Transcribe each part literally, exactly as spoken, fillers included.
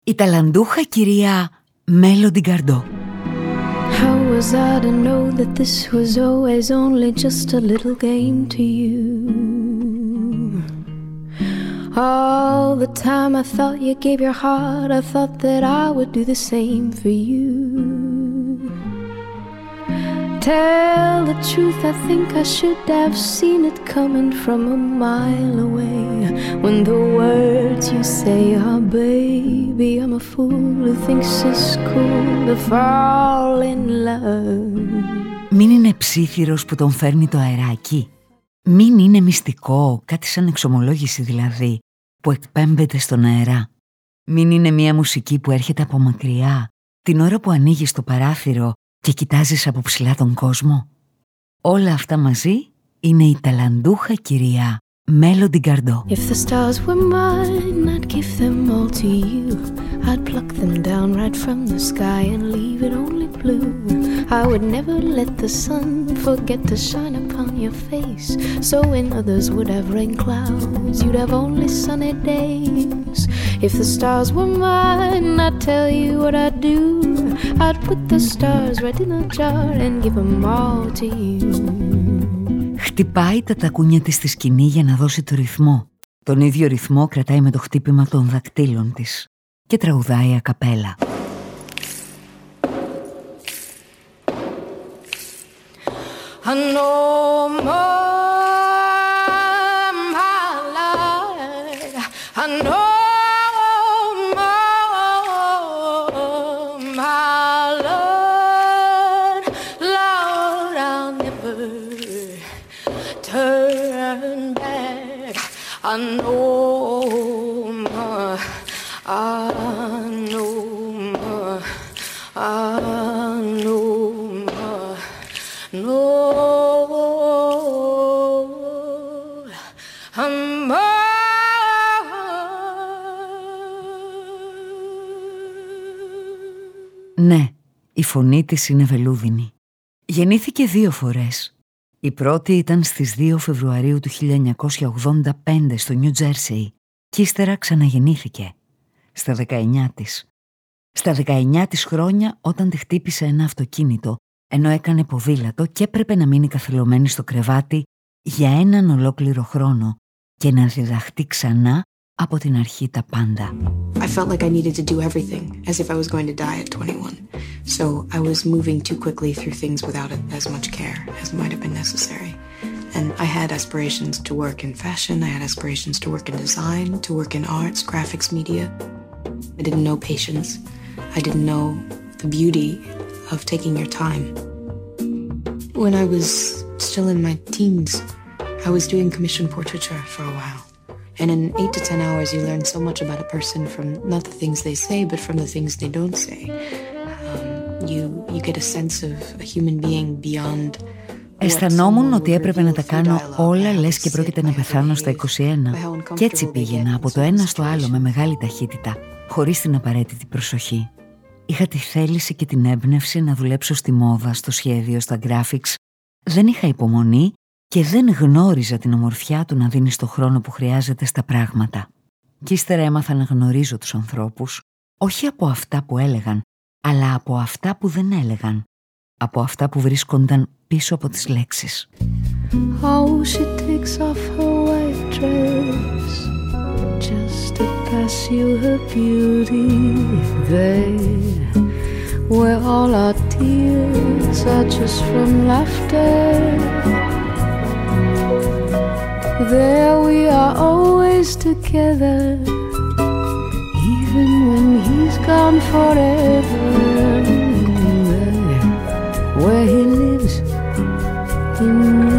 Η ταλαντούχα κυρία Μέλοντι Γκαρντό. How was I to know that this was always only just a little game to you? All the time I thought you gave your heart, I thought that I would do the same for you. Tell the truth, I think I should have seen it coming from a mile away. When the words you say are, baby, I'm a fool who thinks it's cool to fall in love. Μην είναι ψήθυρος που τον φέρνει το αεράκι. Μην είναι μυστικό, κάτι σαν εξομολόγηση δηλαδή, που εκπέμπεται στον αέρα. Μην είναι μια μουσική που έρχεται από μακριά, την ώρα που ανοίγεις το παράθυρο και κοιτάζεις από ψηλά τον κόσμο. Όλα αυτά μαζί είναι η ταλαντούχα κυρία Μέλοντι Γκαρντό. If the stars were mine, I'd give them all to you. I'd pluck them down right from the sky and leave it only blue. I would never let the sun forget to shine upon your face. So when others would have rain clouds, you'd have only sunny days. If the stars were mine, I'd tell you what I'd do. I'd put the stars right in a jar and give them all to you. Χτυπάει τα τακούνια της στη σκηνή για να δώσει το ρυθμό. Τον ίδιο ρυθμό κρατάει με το χτύπημα των δακτύλων της και τραγουδάει ακαπέλα. I know more, my Lord. I know more, my Lord. Lord, I'll never turn back. I know more, I know more, I know more, no. Ναι, η φωνή της είναι βελούδινη. Γεννήθηκε δύο φορές. Η πρώτη ήταν στις δύο Φεβρουαρίου του χίλια εννιακόσια ογδόντα πέντε στο Νιου Τζέρσεϊ και ύστερα ξαναγεννήθηκε, στα δεκαεννιά της. Στα δεκαεννιά της χρόνια όταν τη χτύπησε ένα αυτοκίνητο, ενώ έκανε ποδήλατο και έπρεπε να μείνει καθυλωμένη στο κρεβάτι για έναν ολόκληρο χρόνο και να διδαχτεί ξανά από την αρχή τα πάντα. I felt like I needed to do everything, as if I was going to die at twenty-one. So I was moving too quickly through things without as much care as might have been necessary. And I had aspirations to work in fashion, I had aspirations to work in design, to work in arts, graphics, media. I didn't know patience. I didn't know the beauty of taking your time. When I was still in my teens, I was doing commission portraiture for a while. And in eight to ten hours you learn so much about a person from not the things they say, but from the things they don't say. Um, you, you get a sense of a human being beyond. Αισθανόμουν ότι έπρεπε να τα κάνω όλα λες και πρόκειται να πεθάνω στα είκοσι ένα. Κι έτσι πήγαινα από το ένα στο άλλο με μεγάλη ταχύτητα, χωρίς την απαραίτητη προσοχή. Είχα τη θέληση και την έμπνευση να δουλέψω στη μόδα, στο σχέδιο, στα graphics. Δεν είχα υπομονή και δεν γνώριζα την ομορφιά του να δίνεις το χρόνο που χρειάζεται στα πράγματα. Κι ύστερα έμαθα να γνωρίζω τους ανθρώπους, όχι από αυτά που έλεγαν, αλλά από αυτά που δεν έλεγαν. Από αυτά που βρίσκονταν πίσω από τις λέξεις. Oh, she takes off her white dress just to pass you her beauty. There, where all our tears are just from laughter. There we are always together, even when he's gone forever. There, where he lives in me.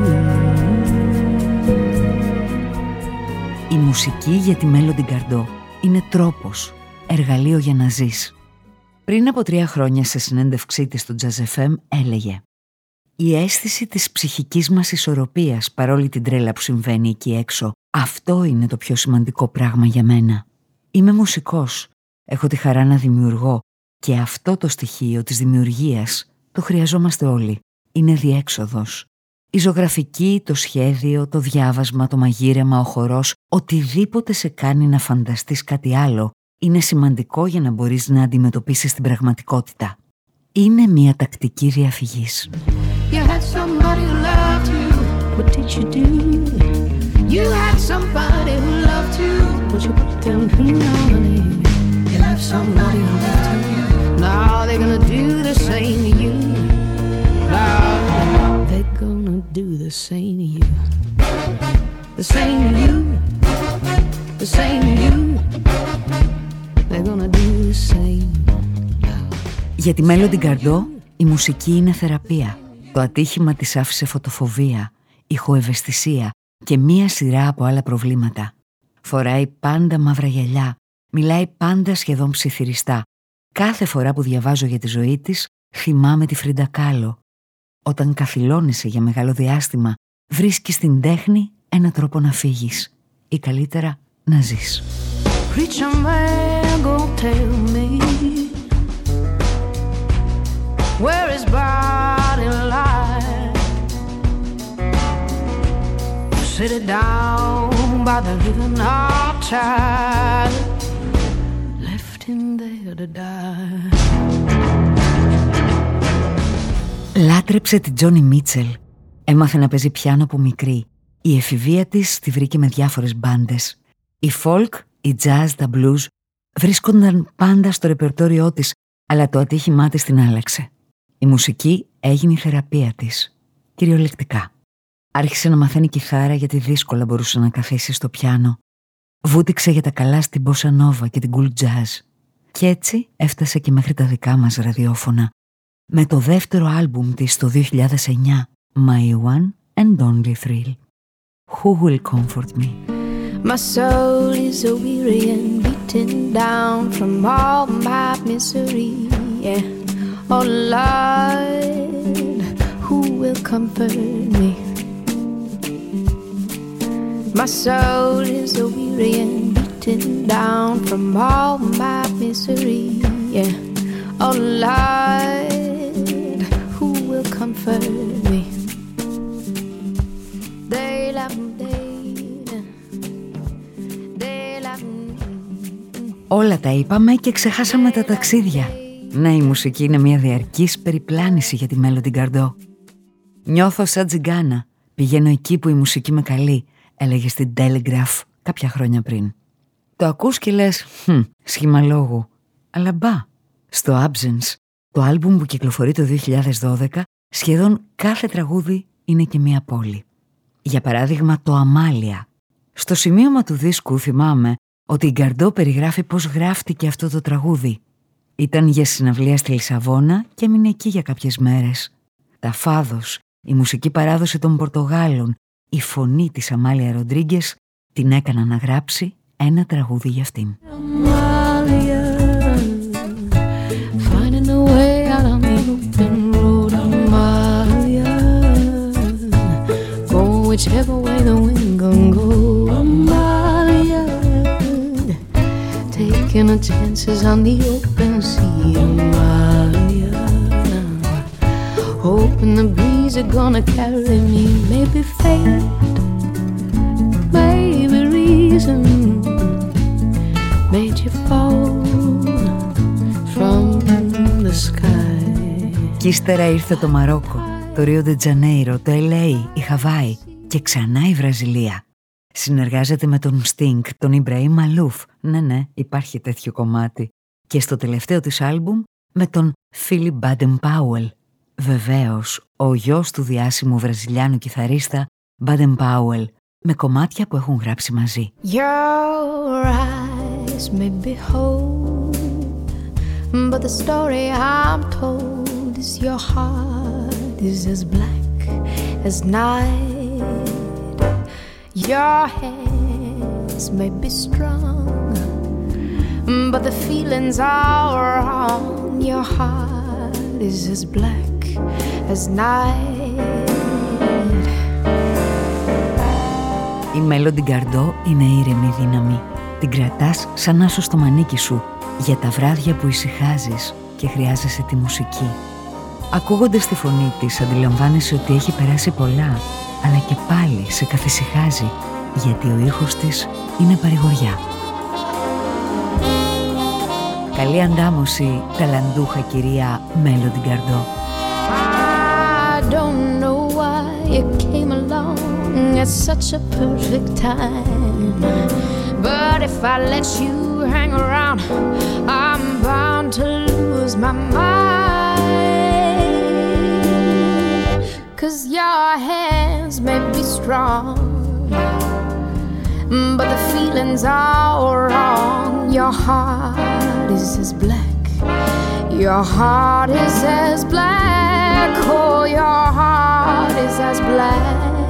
Η μουσική για τη Μέλοντι Γκαρντό είναι τρόπος, εργαλείο για να ζεις. Πριν από τρία χρόνια σε συνέντευξή της στο Jazz εφ εμ έλεγε «Η αίσθηση της ψυχικής μας ισορροπίας παρόλη την τρέλα που συμβαίνει εκεί έξω, αυτό είναι το πιο σημαντικό πράγμα για μένα. Είμαι μουσικός, έχω τη χαρά να δημιουργώ και αυτό το στοιχείο της δημιουργίας το χρειαζόμαστε όλοι. Είναι διέξοδος. Η ζωγραφική, το σχέδιο, το διάβασμα, το μαγείρεμα, ο χορός, οτιδήποτε σε κάνει να φανταστείς κάτι άλλο, είναι σημαντικό για να μπορείς να αντιμετωπίσεις την πραγματικότητα. Είναι μια τακτική διαφυγής. You had somebody who loved you. What did you do? You had somebody who loved you. But you put them in harmony. You left somebody who loved you. Now they're gonna do the same to you. Now they're gonna do the same to you. The same to you. The same to you. They're gonna do the same. Για τη Μέλοντι Γκαρντό, η μουσική είναι θεραπεία. Το ατύχημα της άφησε φωτοφοβία, ηχοευαισθησία και μία σειρά από άλλα προβλήματα. Φοράει πάντα μαύρα γυαλιά, μιλάει πάντα σχεδόν ψιθυριστά. Κάθε φορά που διαβάζω για τη ζωή της, θυμάμαι τη Φρίντα Κάλο. Όταν καθυλώνεσαι για μεγάλο διάστημα, βρίσκεις στην τέχνη ένα τρόπο να φύγεις ή καλύτερα να ζεις. Preacher man gon' tell me where his body lies. Sit it down by the river, our child left him there to die. Λάτρεψε την Τζόνι Μίτσελ. Έμαθε να παίζει πιάνο από μικρή. Η εφηβεία της τη βρήκε με διάφορες μπάντες. Η folk, η jazz, τα blues βρίσκονταν πάντα στο ρεπερτόριό της, αλλά το ατύχημά της την άλλαξε. Η μουσική έγινε η θεραπεία της, κυριολεκτικά. Άρχισε να μαθαίνει κιθάρα γιατί δύσκολα μπορούσε να καθίσει στο πιάνο. Βούτυξε για τα καλά στην bossa nova και την cool jazz. Κι έτσι έφτασε και μέχρι τα δικά μας ραδιόφωνα. Με το δεύτερο άλμπουμ της το δύο χιλιάδες εννιά, My One and Only Thrill. Who will comfort me? My soul is so weary and beaten down from all my misery. Yeah. Oh Lord, who will comfort me? My soul is so weary and beaten down from all my misery. Yeah. Oh Lord, who will comfort me? They love me. Όλα τα είπαμε και ξεχάσαμε τα ταξίδια. Ναι, η μουσική είναι μια διαρκής περιπλάνηση για τη Μέλοντι Γκαρντό. Νιώθω σαν τζιγκάνα. Πηγαίνω εκεί που η μουσική με καλεί, έλεγε στην Telegraph κάποια χρόνια πριν. Το ακούς και λες, «Χμ, σχήμα λόγου». Αλλά μπα, στο Absence, το άλμπουμ που κυκλοφορεί το δύο χιλιάδες δώδεκα, σχεδόν κάθε τραγούδι είναι και μια πόλη. Για παράδειγμα, το Αμάλια. Στο σημείωμα του δίσκου θυμάμαι ότι η Γκαρντό περιγράφει πώς γράφτηκε αυτό το τραγούδι. Ήταν για συναυλία στη Λισαβόνα και έμεινε εκεί για κάποιες μέρες. Τα φάδος, η μουσική παράδοση των Πορτογάλων, η φωνή της Αμάλια Ροντρίγκες την έκαναν να γράψει ένα τραγούδι για αυτήν. Whichever way the wind gon' go, Amalia, taking her chances on the open sea, Amalia, hoping the breeze are gonna carry me. Maybe fate, maybe reason made you fall from the sky. Κι ύστερα ήρθε το Μαρόκο, το Ρίο ντε Τζανέιρο, το ελ έι, η Χαβάη και ξανά η Βραζιλία. Συνεργάζεται με τον Sting, τον Ιμπραήμ Μαλούφ. Ναι, ναι, υπάρχει τέτοιο κομμάτι. Και στο τελευταίο της άλμπουμ με τον Φίλιπ Μπάντεν Πάουελ. Βεβαίως, ο γιος του διάσημου βραζιλιάνου κιθαρίστα Μπάντεν Πάουελ, με κομμάτια που έχουν γράψει μαζί. Your eyes may be whole, but the story I'm told is your heart is as black as night. Your hands may be strong, but the feelings are wrong. Your heart is as black as night. Η Μέλοντι Γκαρντό είναι ήρεμη δύναμη. Την κρατάς σαν να είσαι στο μανίκι σου για τα βράδια που ησυχάζεις και χρειάζεσαι τη μουσική. Ακούγοντας τη φωνή της αντιλαμβάνεσαι ότι έχει περάσει πολλά, αλλά και πάλι σε καθησυχάζει, γιατί ο ήχος της είναι παρηγοριά. Καλή αντάμωση, ταλαντούχα κυρία Μέλοντι Γκαρντό. I don't know why you came along at such a perfect time, but if I let you hang around, I'm bound to lose my mind. 'Cause your hands may be strong, but the feelings are wrong. Your heart is as black, your heart is as black, oh, your heart is as black